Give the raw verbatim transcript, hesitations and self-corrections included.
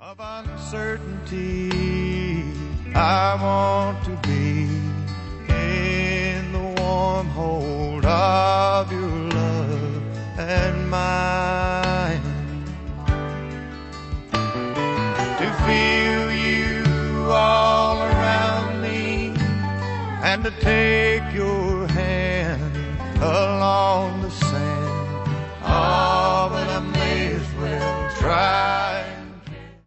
of uncertainty. I want to be in the warm hold of your love and mine, to feel you all around me and to take your